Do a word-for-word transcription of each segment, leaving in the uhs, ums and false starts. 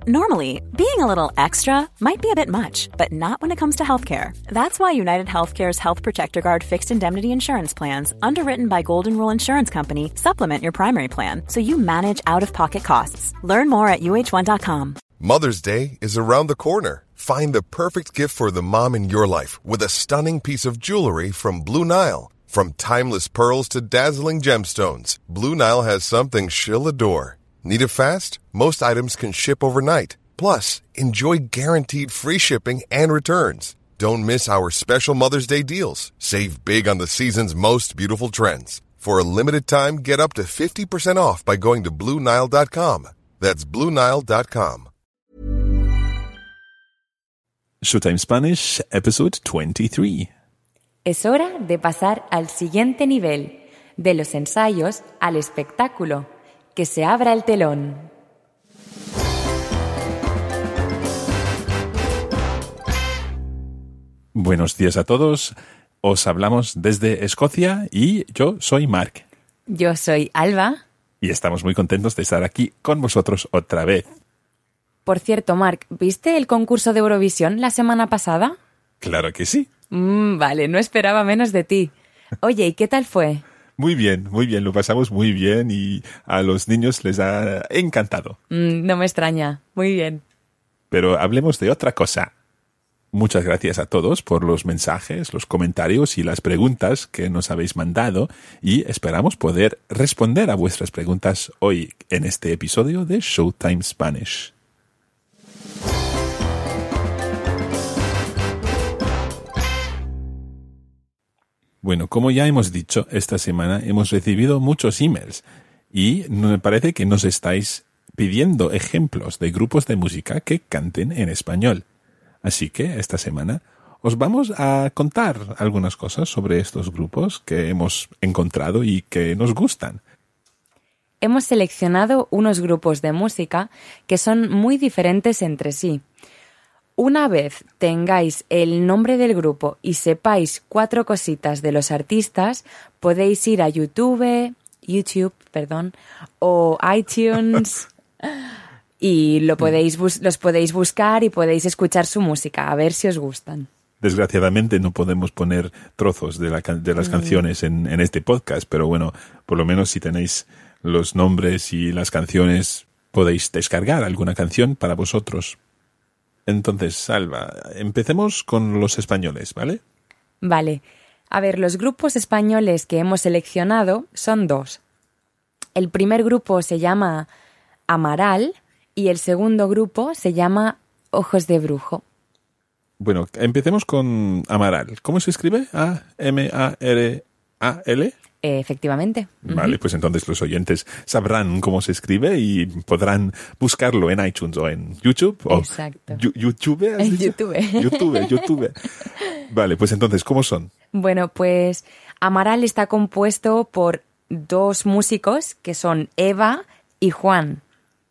Normally, being a little extra might be a bit much, but not when it comes to healthcare. That's why United Healthcare's Health Protector Guard fixed indemnity insurance plans, underwritten by Golden Rule Insurance Company, supplement your primary plan so you manage out-of-pocket costs. Learn more at U H one dot com. Mother's Day is around the corner. Find the perfect gift for the mom in your life with a stunning piece of jewelry from Blue Nile. From timeless pearls to dazzling gemstones, Blue Nile has something she'll adore. Need it fast? Most items can ship overnight. Plus, enjoy guaranteed free shipping and returns. Don't miss our special Mother's Day deals. Save big on the season's most beautiful trends. For a limited time, get up to fifty percent off by going to Blue Nile dot com. That's Blue Nile dot com. Showtime Spanish, episode twenty-three. Es hora de pasar al siguiente nivel, de los ensayos al espectáculo. Que se abra el telón. Buenos días a todos. Os hablamos desde Escocia y yo soy Mark. Yo soy Alba. Y estamos muy contentos de estar aquí con vosotros otra vez. Por cierto, Mark, ¿viste el concurso de Eurovisión la semana pasada? Claro que sí. Mm, vale, no esperaba menos de ti. Oye, ¿y qué tal fue? Muy bien, muy bien, lo pasamos muy bien y a los niños les ha encantado. Mm, no me extraña, muy bien. Pero hablemos de otra cosa. Muchas gracias a todos por los mensajes, los comentarios y las preguntas que nos habéis mandado y esperamos poder responder a vuestras preguntas hoy en este episodio de Showtime Spanish. Bueno, como ya hemos dicho, esta semana hemos recibido muchos emails y me parece que nos estáis pidiendo ejemplos de grupos de música que canten en español. Así que esta semana os vamos a contar algunas cosas sobre estos grupos que hemos encontrado y que nos gustan. Hemos seleccionado unos grupos de música que son muy diferentes entre sí. Una vez tengáis el nombre del grupo y sepáis cuatro cositas de los artistas, podéis ir a YouTube, YouTube, perdón, o iTunes y lo podéis bus- los podéis buscar y podéis escuchar su música, a ver si os gustan. Desgraciadamente no podemos poner trozos de, la can- de las mm. canciones en, en este podcast, pero bueno, por lo menos si tenéis los nombres y las canciones, podéis descargar alguna canción para vosotros. Entonces, Salva, empecemos con los españoles, ¿vale? Vale. A ver, los grupos españoles que hemos seleccionado son dos. El primer grupo se llama Amaral y el segundo grupo se llama Ojos de Brujo. Bueno, empecemos con Amaral. ¿Cómo se escribe? A M A R A L. Efectivamente. Vale, pues entonces los oyentes sabrán cómo se escribe y podrán buscarlo en iTunes o en YouTube. O Exacto. Yu- YouTube, ¿has En dicho? YouTube. YouTube, YouTube. Vale, pues entonces, ¿cómo son? Bueno, pues Amaral está compuesto por dos músicos que son Eva y Juan.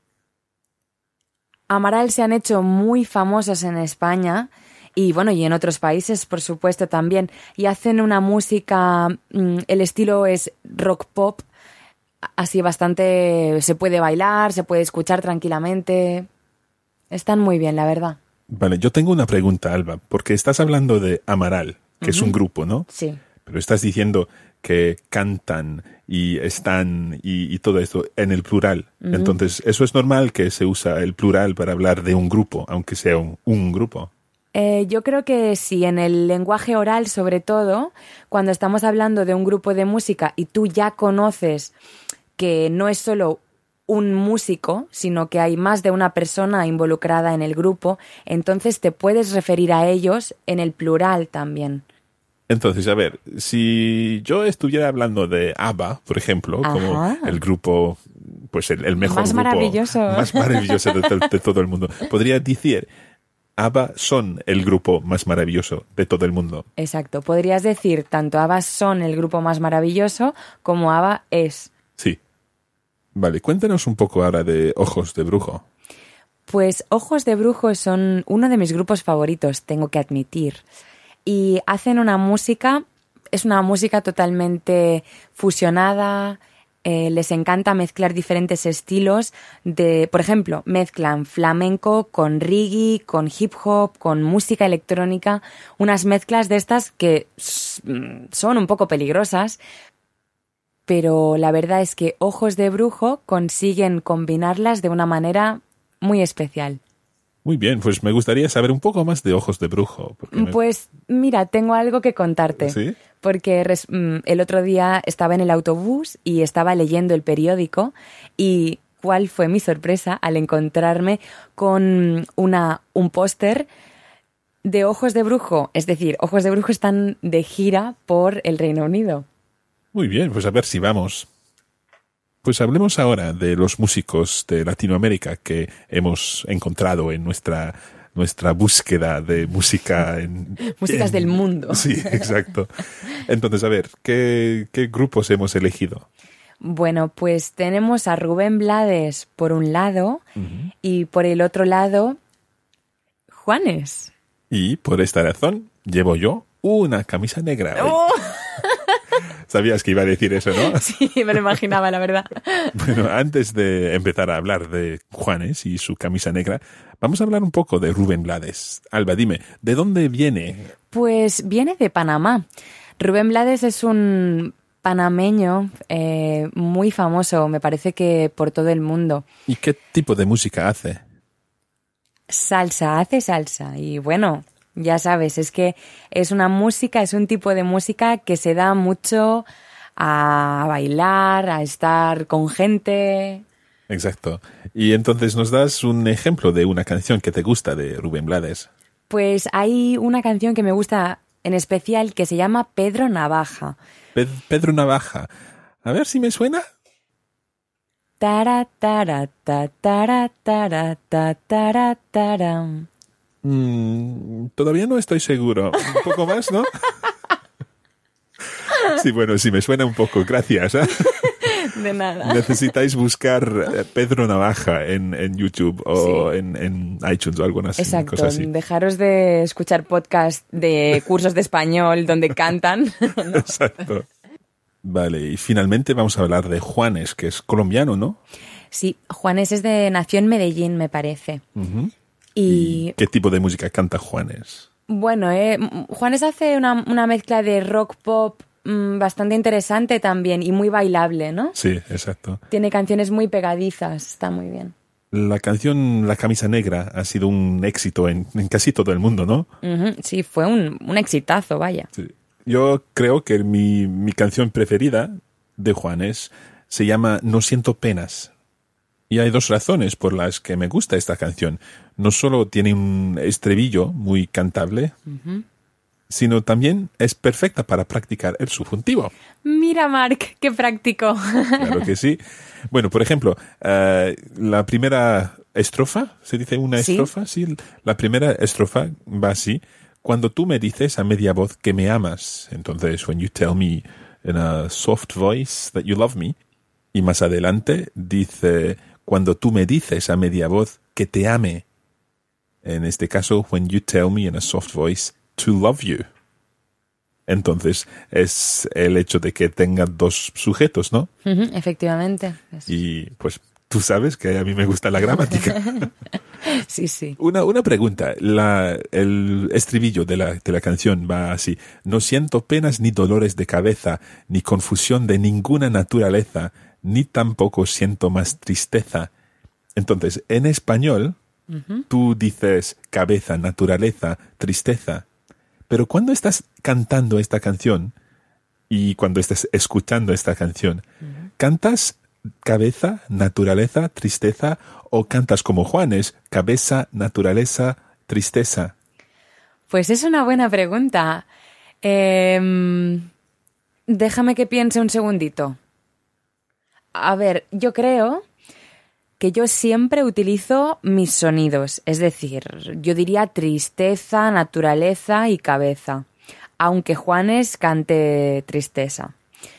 Amaral se han hecho muy famosos en España y bueno, y en otros países, por supuesto, también. Y hacen una música, el estilo es rock pop, así bastante, se puede bailar, se puede escuchar tranquilamente. Están muy bien, la verdad. Vale, yo tengo una pregunta, Alba, porque estás hablando de Amaral, que uh-huh. es un grupo, ¿no? Sí. Pero estás diciendo que cantan y están y, y todo esto en el plural. Uh-huh. Entonces, ¿eso es normal que se usa el plural para hablar de un grupo, aunque sea un, un grupo? Eh, yo creo que sí, en el lenguaje oral sobre todo, cuando estamos hablando de un grupo de música y tú ya conoces que no es solo un músico, sino que hay más de una persona involucrada en el grupo, entonces te puedes referir a ellos en el plural también. Entonces, a ver, si yo estuviera hablando de ABBA, por ejemplo, Ajá. como el grupo, pues el, el mejor más grupo maravilloso. más maravilloso de, de, de todo el mundo, podría decir, ABBA son el grupo más maravilloso de todo el mundo. Exacto, podrías decir, tanto ABBA son el grupo más maravilloso como ABBA es. Sí. Vale, cuéntanos un poco ahora de Ojos de Brujo. Pues Ojos de Brujo son uno de mis grupos favoritos, tengo que admitir. Y hacen una música, es una música totalmente fusionada, Eh, les encanta mezclar diferentes estilos de, por ejemplo, mezclan flamenco con reggae, con hip hop, con música electrónica, unas mezclas de estas que son un poco peligrosas, pero la verdad es que Ojos de Brujo consiguen combinarlas de una manera muy especial. Muy bien, pues me gustaría saber un poco más de Ojos de Brujo. Me... Pues mira, tengo algo que contarte. ¿Sí? Porque res, el otro día estaba en el autobús y estaba leyendo el periódico y cuál fue mi sorpresa al encontrarme con una, un póster de Ojos de Brujo. Es decir, Ojos de Brujo están de gira por el Reino Unido. Muy bien, pues a ver si vamos. Pues hablemos ahora de los músicos de Latinoamérica que hemos encontrado en nuestra, nuestra búsqueda de música. En, Músicas en, del mundo. Sí, exacto. Entonces, a ver, ¿qué, qué grupos hemos elegido? Bueno, pues tenemos a Rubén Blades por un lado uh-huh. y por el otro lado, Juanes. Y por esta razón llevo yo una camisa negra. ¡Oh! Sabías que iba a decir eso, ¿no? Sí, me lo imaginaba, la verdad. Bueno, antes de empezar a hablar de Juanes y su camisa negra, vamos a hablar un poco de Rubén Blades. Alba, dime, ¿de dónde viene? Pues viene de Panamá. Rubén Blades es un panameño eh, muy famoso, me parece que por todo el mundo. ¿Y qué tipo de música hace? Salsa, hace salsa. Y bueno... Ya sabes, es que es una música, es un tipo de música que se da mucho a bailar, a estar con gente. Exacto. Y entonces nos das un ejemplo de una canción que te gusta de Rubén Blades. Pues hay una canción que me gusta en especial que se llama Pedro Navaja. Pe- Pedro Navaja. A ver si me suena. Tara, tara, ta, tara, tara, ta, tara, tara. Mm, todavía no estoy seguro. Un poco más, ¿no? Sí, bueno, sí, me suena un poco. Gracias. ¿eh? De nada. Necesitáis buscar Pedro Navaja en, en YouTube o sí. en, en iTunes o alguna así. Exacto. Cosa así. Dejaros de escuchar podcasts de cursos de español donde cantan. ¿No? Exacto. Vale, y finalmente vamos a hablar de Juanes, que es colombiano, ¿no? Sí, Juanes es de nació en Medellín, me parece. Uh-huh. Y, ¿Y qué tipo de música canta Juanes? Bueno, eh, Juanes hace una, una mezcla de rock pop mmm, bastante interesante también y muy bailable, ¿no? Sí, exacto. Tiene canciones muy pegadizas, está muy bien. La canción La Camisa Negra ha sido un éxito en, en casi todo el mundo, ¿no? Uh-huh, sí, fue un, un exitazo, vaya. Sí. Yo creo que mi, mi canción preferida de Juanes se llama No siento penas. Y hay dos razones por las que me gusta esta canción. No solo tiene un estribillo muy cantable, uh-huh. sino también es perfecta para practicar el subjuntivo. Mira, Marc, qué práctico. Claro que sí. Bueno, por ejemplo, uh, la primera estrofa, ¿se dice una ¿Sí? estrofa? Sí, la primera estrofa va así. Cuando tú me dices a media voz que me amas, entonces, when you tell me in a soft voice that you love me, y más adelante dice... Cuando tú me dices a media voz que te ame. En este caso, when you tell me in a soft voice to love you. Entonces, es el hecho de que tenga dos sujetos, ¿no? Uh-huh, efectivamente. Y pues tú sabes que a mí me gusta la gramática. Sí, sí. Una, una pregunta. La, el estribillo de la, de la canción va así. No siento penas ni dolores de cabeza, ni confusión de ninguna naturaleza, ni tampoco siento más tristeza. Entonces, en español, uh-huh. tú dices cabeza, naturaleza, tristeza. Pero cuando estás cantando esta canción y cuando estás escuchando esta canción, uh-huh. ¿cantas cabeza, naturaleza, tristeza o cantas como Juanes, cabeza, naturaleza, tristeza? Pues es una buena pregunta. Eh, déjame que piense un segundito. A ver, yo creo que yo siempre utilizo mis sonidos, es decir, yo diría tristeza, naturaleza y cabeza, aunque Juanes cante tristeza.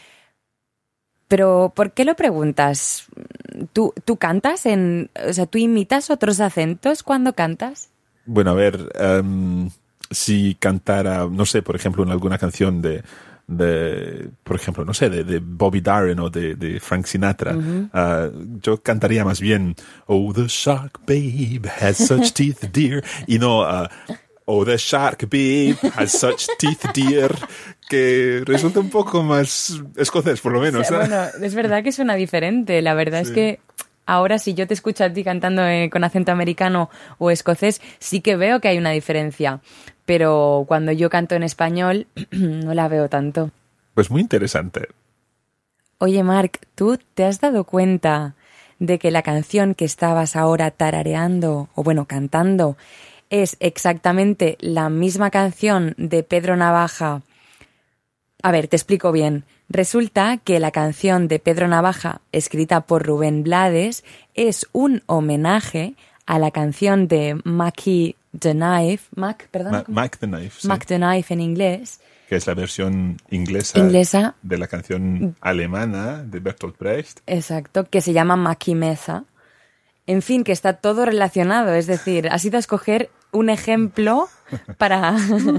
Pero, ¿por qué lo preguntas? ¿Tú, tú cantas en, o sea, tú imitas otros acentos cuando cantas? Bueno, a ver, um, si cantara, no sé, por ejemplo, en alguna canción de de, por ejemplo, no sé, de, de Bobby Darin o de, de Frank Sinatra. Uh-huh. Uh, yo cantaría más bien, oh, the shark babe has such teeth dear, y no, uh, oh, the shark babe has such teeth dear, que resulta un poco más escocés, por lo menos. O sea, bueno, es verdad que suena diferente. La verdad sí. es que ahora si yo te escucho a ti cantando eh, con acento americano o escocés, sí que veo que hay una diferencia. Pero cuando yo canto en español, no la veo tanto. Pues muy interesante. Oye, Marc, ¿tú te has dado cuenta de que la canción que estabas ahora tarareando, o bueno, cantando, es exactamente la misma canción de Pedro Navaja? A ver, te explico bien. Resulta que la canción de Pedro Navaja, escrita por Rubén Blades, es un homenaje a la canción de Mackie the Knife, Mac, perdón, Ma- Mac the Knife, sí. Mac the Knife en inglés, que es la versión inglesa, inglesa de la canción alemana de Bertolt Brecht. Exacto, que se llama Mackie Meza. En fin, que está todo relacionado, es decir, has ido a escoger un ejemplo para...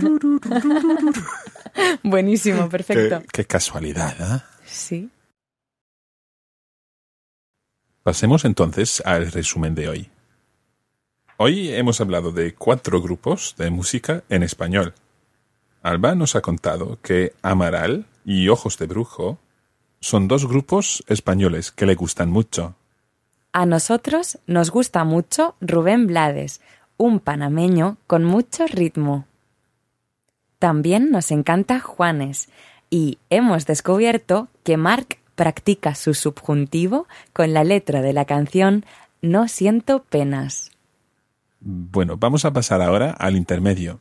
Buenísimo, perfecto. Qué, qué casualidad, ¿eh? Sí. Pasemos entonces al resumen de hoy. Hoy hemos hablado de cuatro grupos de música en español. Alba nos ha contado que Amaral y Ojos de Brujo son dos grupos españoles que le gustan mucho. A nosotros nos gusta mucho Rubén Blades, un panameño con mucho ritmo. También nos encanta Juanes y hemos descubierto que Marc practica su subjuntivo con la letra de la canción No siento penas. Bueno, vamos a pasar ahora al intermedio.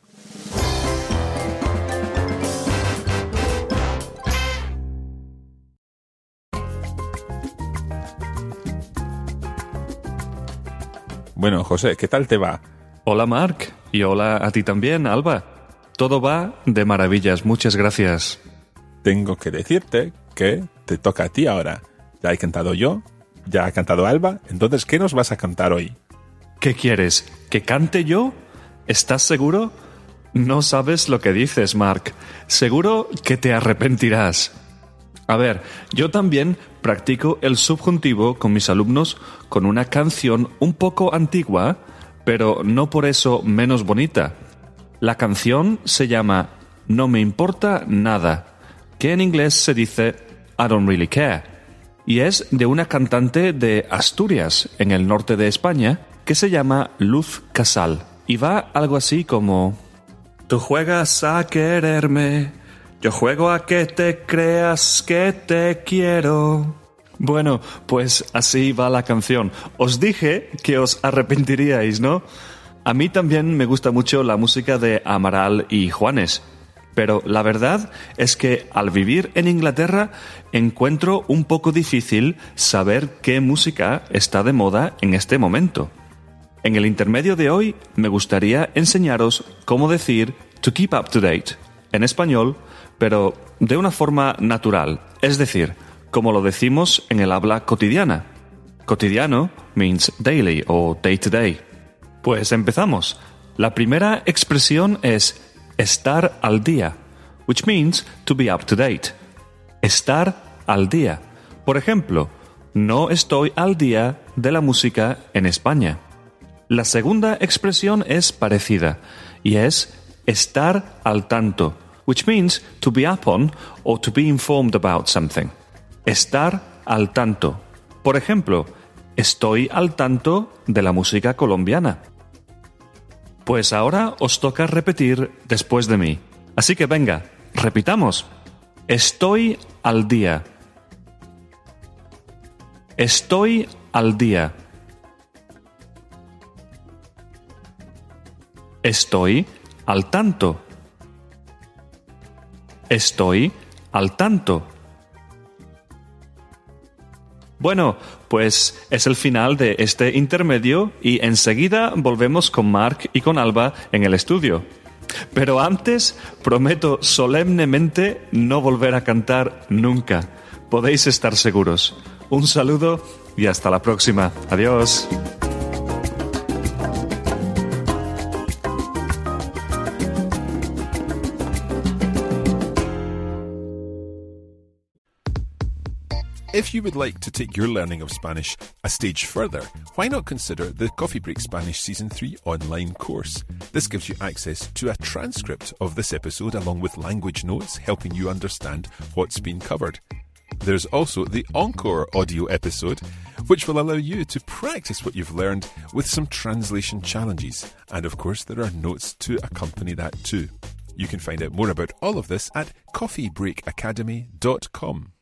Bueno, José, ¿qué tal te va? Hola, Marc, y hola a ti también, Alba. Todo va de maravillas, muchas gracias. Tengo que decirte que te toca a ti ahora. Ya he cantado yo, ya ha cantado Alba, entonces, ¿qué nos vas a cantar hoy? ¿Qué quieres? ¿Que cante yo? ¿Estás seguro? No sabes lo que dices, Marc. Seguro que te arrepentirás. A ver, yo también practico el subjuntivo con mis alumnos con una canción un poco antigua, pero no por eso menos bonita. La canción se llama No me importa nada, que en inglés se dice I don't really care, y es de una cantante de Asturias, en el norte de España, que se llama Luz Casal, y va algo así como: tú juegas a quererme, yo juego a que te creas que te quiero. Bueno, pues así va la canción. Os dije que os arrepentiríais, ¿no? A mí también me gusta mucho la música de Amaral y Juanes, pero la verdad es que al vivir en Inglaterra encuentro un poco difícil saber qué música está de moda en este momento. En el intermedio de hoy me gustaría enseñaros cómo decir to keep up to date en español, pero de una forma natural, es decir, como lo decimos en el habla cotidiana. Cotidiano means daily o day to day. Pues empezamos. La primera expresión es estar al día, which means to be up to date. Estar al día. Por ejemplo, no estoy al día de la música en España. La segunda expresión es parecida y es estar al tanto, which means to be up on or to be informed about something. Estar al tanto. Por ejemplo, estoy al tanto de la música colombiana. Pues ahora os toca repetir después de mí. Así que venga, repitamos. Estoy al día. Estoy al día. Estoy al tanto. Estoy al tanto. Bueno, pues es el final de este intermedio y enseguida volvemos con Marc y con Alba en el estudio. Pero antes prometo solemnemente no volver a cantar nunca. Podéis estar seguros. Un saludo y hasta la próxima. Adiós. If you would like to take your learning of Spanish a stage further, why not consider the Coffee Break Spanish Season three online course? This gives you access to a transcript of this episode along with language notes helping you understand what's been covered. There's also the Encore audio episode, which will allow you to practice what you've learned with some translation challenges. And of course, there are notes to accompany that too. You can find out more about all of this at coffee break academy dot com.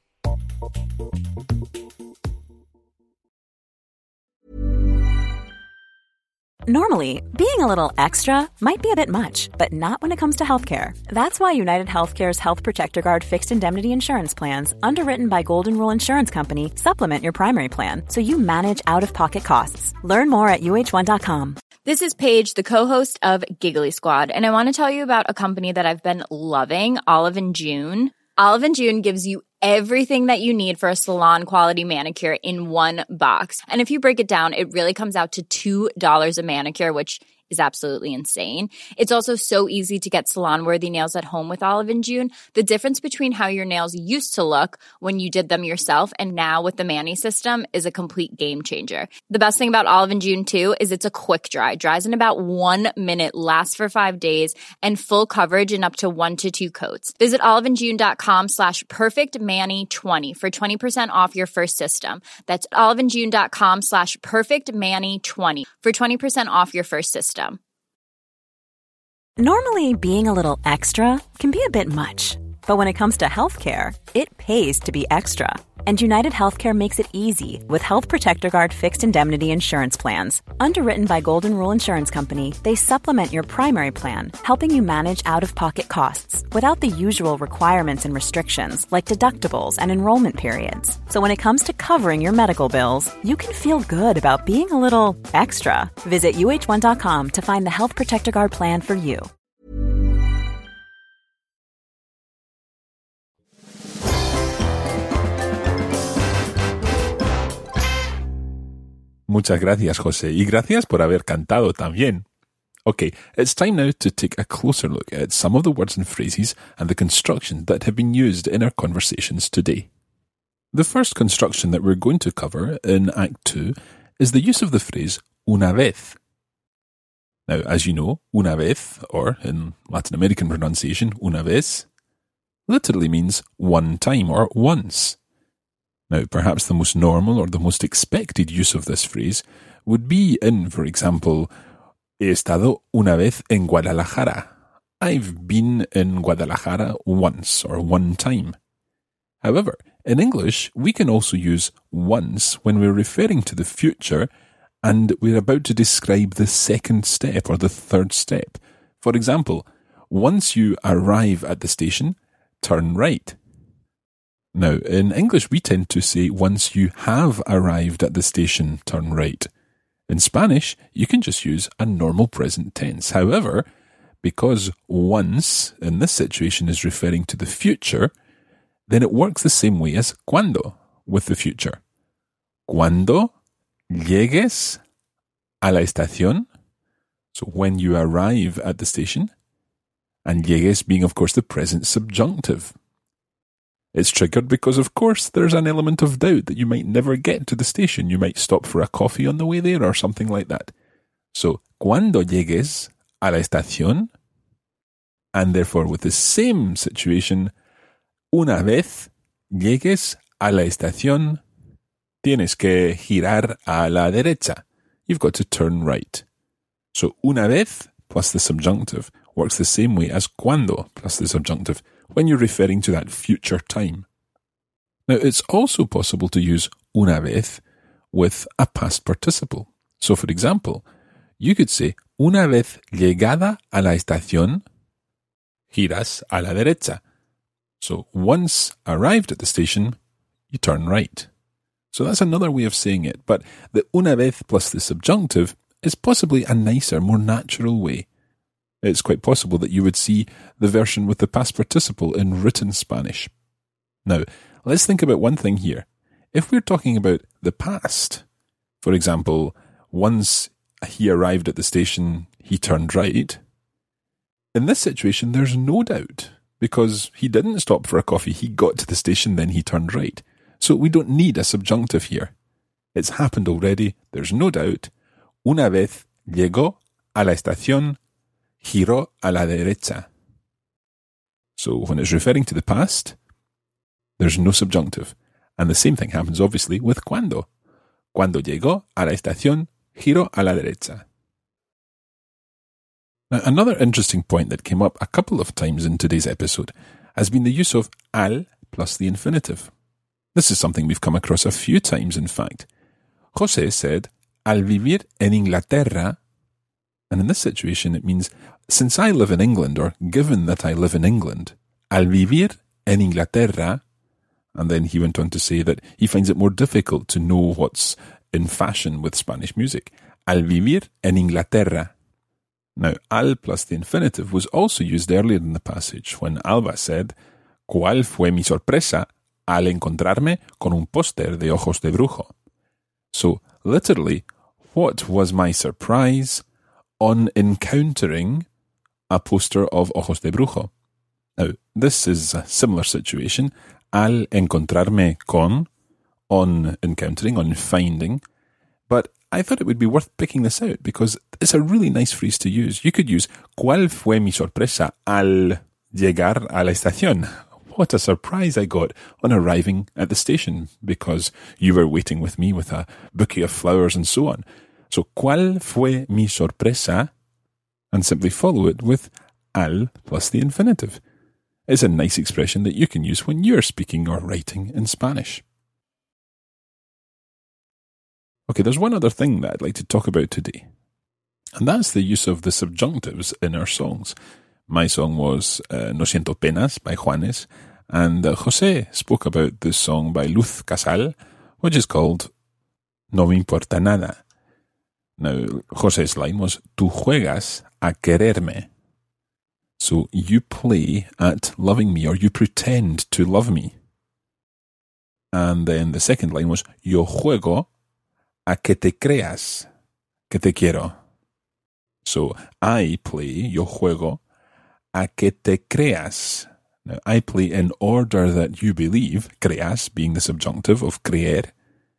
Normally, being a little extra might be a bit much, but not when it comes to healthcare. That's why United Healthcare's Health Protector Guard fixed indemnity insurance plans, underwritten by Golden Rule Insurance Company, supplement your primary plan so you manage out-of-pocket costs. Learn more at U H one dot com. This is Paige, the co-host of Giggly Squad, and I want to tell you about a company that I've been loving, Olive and June. Olive and June gives you everything that you need for a salon-quality manicure in one box. And if you break it down, it really comes out to two dollars a manicure, which is absolutely insane. It's also so easy to get salon-worthy nails at home with Olive and June. The difference between how your nails used to look when you did them yourself and now with the Mani system is a complete game changer. The best thing about Olive and June, too, is it's a quick dry. Dries in about one minute, lasts for five days, and full coverage in up to one to two coats. Visit oliveandjune.com slash perfectmani20 for twenty percent off your first system. That's oliveandjune.com slash perfectmani20 for twenty percent off your first system. Normally, being a little extra can be a bit much, but when it comes to healthcare, it pays to be extra. And United Healthcare makes it easy with Health Protector Guard fixed indemnity insurance plans. Underwritten by Golden Rule Insurance Company, they supplement your primary plan, helping you manage out-of-pocket costs without the usual requirements and restrictions like deductibles and enrollment periods. So when it comes to covering your medical bills, you can feel good about being a little extra. Visit U H one dot com to find the Health Protector Guard plan for you. Muchas gracias, José, y gracias por haber cantado también. Okay, it's time now to take a closer look at some of the words and phrases and the construction that have been used in our conversations today. The first construction that we're going to cover in Act two is the use of the phrase una vez. Now, as you know, una vez, or in Latin American pronunciation, una vez, literally means one time or once. Now, perhaps the most normal or the most expected use of this phrase would be in, for example, he estado una vez en Guadalajara. I've been in Guadalajara once or one time. However, in English, we can also use once when we're referring to the future and we're about to describe the second step or the third step. For example, once you arrive at the station, turn right. Now, in English, we tend to say once you have arrived at the station, turn right. In Spanish, you can just use a normal present tense. However, because once in this situation is referring to the future, then it works the same way as cuando with the future. Cuando llegues a la estación, so when you arrive at the station, and llegues being, of course, the present subjunctive. It's triggered because, of course, there's an element of doubt that you might never get to the station. You might stop for a coffee on the way there or something like that. So, cuando llegues a la estación, and therefore with the same situation, una vez llegues a la estación, tienes que girar a la derecha. You've got to turn right. So, una vez plus the subjunctive works the same way as cuando plus the subjunctive when you're referring to that future time. Now, it's also possible to use una vez with a past participle. So, for example, you could say, una vez llegada a la estación, giras a la derecha. So, once arrived at the station, you turn right. So that's another way of saying it, but the una vez plus the subjunctive is possibly a nicer, more natural way. It's quite possible that you would see the version with the past participle in written Spanish. Now, let's think about one thing here. If we're talking about the past, for example, once he arrived at the station, he turned right, in this situation, there's no doubt, because he didn't stop for a coffee. He got to the station, then he turned right. So we don't need a subjunctive here. It's happened already, there's no doubt. Una vez llegó a la estación, giró a la derecha. So when it's referring to the past, there's no subjunctive. And the same thing happens obviously with cuando. Cuando llegó a la estación, giró a la derecha. Now, another interesting point that came up a couple of times in today's episode has been the use of al plus the infinitive. This is something we've come across a few times, in fact. José said, al vivir en Inglaterra, and in this situation it means, since I live in England, or given that I live in England, al vivir en Inglaterra, and then he went on to say that he finds it more difficult to know what's in fashion with Spanish music. Al vivir en Inglaterra. Now, al plus the infinitive was also used earlier in the passage when Alba said, ¿Cuál fue mi sorpresa al encontrarme con un póster de Ojos de Brujo? So, literally, what was my surprise on encountering a poster of Ojos de Brujo? Now, this is a similar situation. Al encontrarme con, on encountering, on finding. But I thought it would be worth picking this out because it's a really nice phrase to use. You could use, ¿Cuál fue mi sorpresa al llegar a la estación? What a surprise I got on arriving at the station because you were waiting with me with a bouquet of flowers and so on. So, ¿Cuál fue mi sorpresa? And simply follow it with al plus the infinitive. It's a nice expression that you can use when you're speaking or writing in Spanish. Okay, there's one other thing that I'd like to talk about today, and that's the use of the subjunctives in our songs. My song was uh, No Siento Penas by Juanes, and uh, José spoke about this song by Luz Casal, which is called No Me Importa Nada. Now, José's line was, Tú juegas a quererme. So you play at loving me, or you pretend to love me. And then the second line was, Yo juego a que te creas que te quiero. So I play, yo juego, a que te creas. Now, I play in order that you believe, creas being the subjunctive of creer.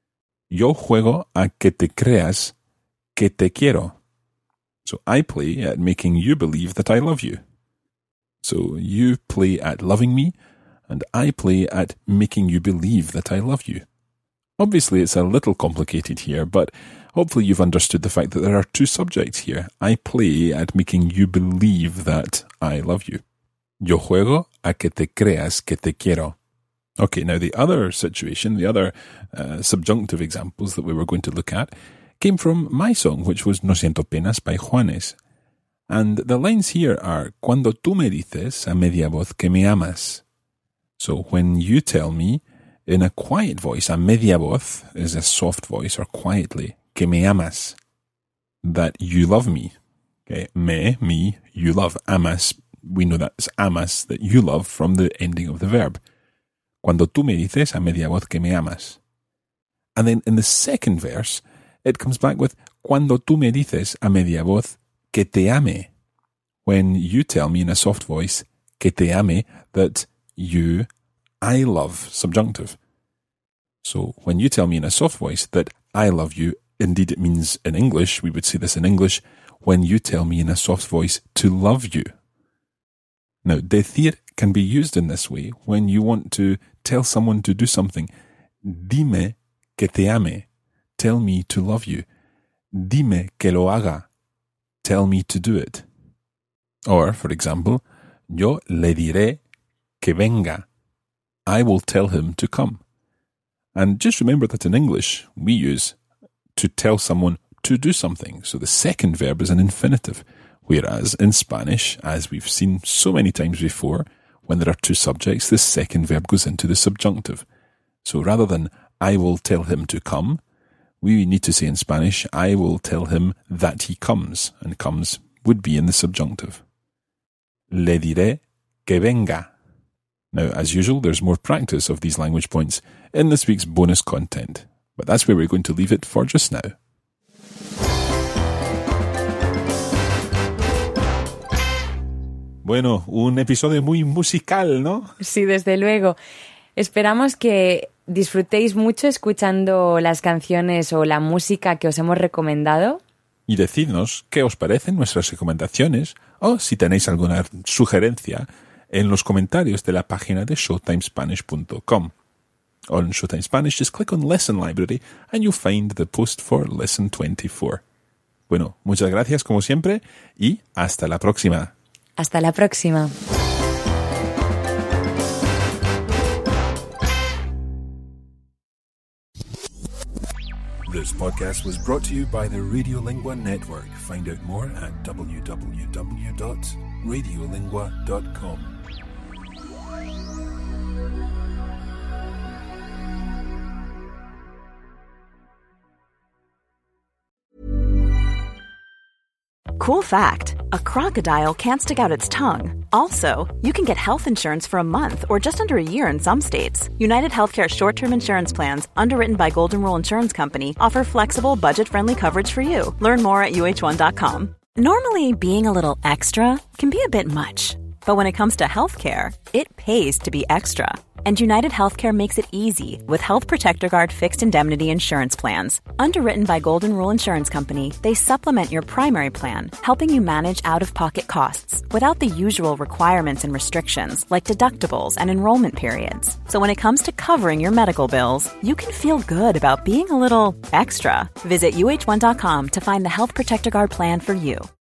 Yo juego a que te creas que te quiero. So I play at making you believe that I love you. So you play at loving me, and I play at making you believe that I love you. Obviously, it's a little complicated here, but hopefully you've understood the fact that there are two subjects here. I play at making you believe that I love you. Yo juego a que te creas que te quiero. Okay, now the other situation, the other uh, subjunctive examples that we were going to look at came from my song, which was No Siento Penas by Juanes. And the lines here are, Cuando tú me dices a media voz que me amas. So when you tell me in a quiet voice, a media voz is a soft voice or quietly, que me amas, that you love me. Okay, me, me, you love. Amas, we know that's amas, that you love from the ending of the verb. Cuando tú me dices a media voz que me amas. And then in the second verse, it comes back with, Cuando tú me dices a media voz que te ame. When you tell me in a soft voice, que te ame, that you, I love, subjunctive. So when you tell me in a soft voice that I love you, indeed it means in English, we would say this in English, when you tell me in a soft voice to love you. Now, decir can be used in this way when you want to tell someone to do something. Dime que te ame. Tell me to love you. Dime que lo haga. Tell me to do it. Or, for example, yo le diré que venga. I will tell him to come. And just remember that in English, we use to tell someone to do something. So the second verb is an infinitive. Whereas in Spanish, as we've seen so many times before, when there are two subjects, the second verb goes into the subjunctive. So rather than I will tell him to come, we need to say in Spanish, I will tell him that he comes. And comes would be in the subjunctive. Le diré que venga. Now, as usual, there's more practice of these language points in this week's bonus content. But that's where we're going to leave it for just now. Bueno, un episodio muy musical, ¿no? Sí, desde luego. Esperamos que disfrutéis mucho escuchando las canciones o la música que os hemos recomendado. Y decidnos qué os parecen nuestras recomendaciones o si tenéis alguna sugerencia en los comentarios de la página de showtime spanish punto com. On Showtime Spanish, just click on Lesson Library and you'll find the post for Lesson twenty-four. Bueno, muchas gracias como siempre y hasta la próxima. Hasta la próxima. This podcast was brought to you by the Radiolingua Network. Find out more at w w w dot radiolingua dot com. Cool fact, a crocodile can't stick out its tongue. Also, you can get health insurance for a month or just under a year in some states. United Healthcare short-term insurance plans, underwritten by Golden Rule Insurance Company, offer flexible, budget-friendly coverage for you. Learn more at u h one dot com. Normally, being a little extra can be a bit much. But when it comes to healthcare, it pays to be extra. And United Healthcare makes it easy with Health Protector Guard fixed indemnity insurance plans. Underwritten by Golden Rule Insurance Company, they supplement your primary plan, helping you manage out-of-pocket costs without the usual requirements and restrictions like deductibles and enrollment periods. So when it comes to covering your medical bills, you can feel good about being a little extra. Visit u h one dot com to find the Health Protector Guard plan for you.